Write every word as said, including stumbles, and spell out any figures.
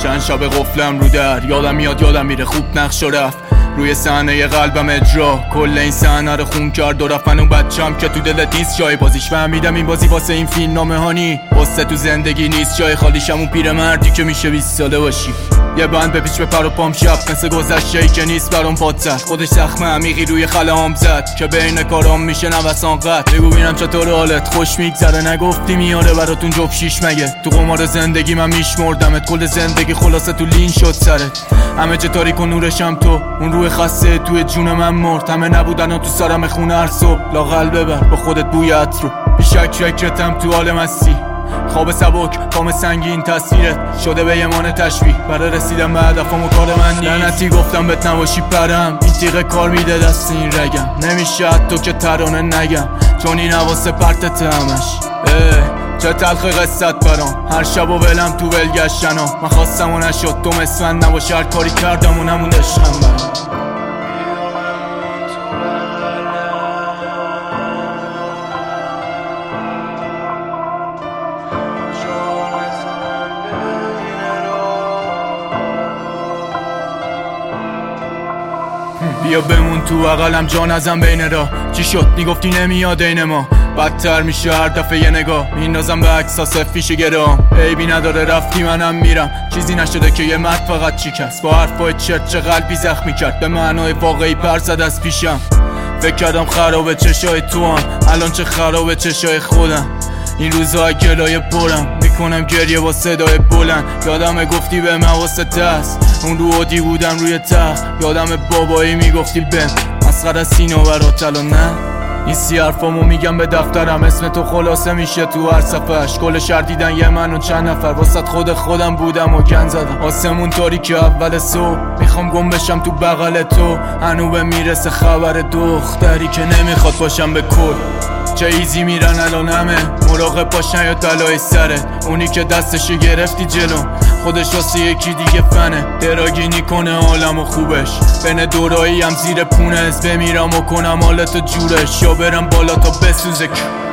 چند شب قفلم رو در، یادم میاد یادم میره خوب نقش رفت روی صحنه قلبم اجرا. کل این صحنه رو خون کرد و رفت. من اون بچم که تو دلت نیست جای بازیش، فهمیدم این بازی واسه این فیلم نامه هانی واسه تو زندگی نیست جای خالیشم. اون پیرمردی که میشه بیست ساله باشی، یه بند بپیچ به پر و پام شب مثل گذشته‌ای که نیست برام پادزد. خودش زخم عمیقی روی خلهام زد که بین کارام میشه نوسان قد. بگو ببینم چطور حالت خوش میگذره، نگفتی میاره براتون جوب شیش مگه؟ تو قمار زندگی من میشمردمت، کل زندگی خلاصه تو لین شد سرت. همه جا تاریک و نورشم تو، اون روح خسته توی جون من مرد. همه نبودن و تو سرم خونه هر صبح، لاغل ببر با خودت بوی عطر رو. بیشک فکرتم تو حال مستی، خواب سبک کام سنگین تصویرت شده به یمان تشبیه. برای رسیدم به هدفم و کار من نیست، لعنتی گفتم بهت نباشی پرم. این تیغه کار میده دست این رگم، نمیشه حتی که ترانه نگم چون این حواسه پرتت همش. چه تلخ قصت برام، هر شب و ولم تو ولگشتنا. من خواستم و نشد، تو مثل من نباشه، هر کاری کردم و نمون عشقم برام. بیا بمون تو بغلم جا نزن بین را. چی شد میگفتی نمیاد این ما، بدتر میشه هر دفعه یه نگاه. میندازم به عکساس فیش گرام، عیبی نداره رفتی منم میرم. چیزی نشده که یه مرد فقط چیکست با حرفای چرت چه قلبی زخمی کرد. به معنای واقعی پر زد از پیشم. فکر کردم خرابه چشای تو هم، الان چه خرابه چشای خودم. این روزا گلای پرم میکنم گریه با صدای بلند. یادم گفتی به مواسط است، اون رو عادی بودم روی تخت. یادم بابایی میگفتی بم مسخره سینه برات الان نه. این سی حرفامو میگم به دفترم، اسم تو خلاصه میشه تو هر صفحش. کل شهر دیدن یه من و چند نفر، واسط خود خودم بودم و گن زدم. آسمون تاریک اول صبح، میخوام گم بشم تو بغل تو. هنوبه میرسه خبر دختری که نمیخواد باشم به کل. چه ایزی میرن الان همه، مراقب باشن یا تلای سرت. اونی که دستشو گرفتی جلو، خودش واسه یکی دیگه فنه. دراگینی کنه عالم و خوبش، بین دورایی هم زیر پونه. از بمیرم و کنم حالتو جورش، یا برم بالا تا بسوزه.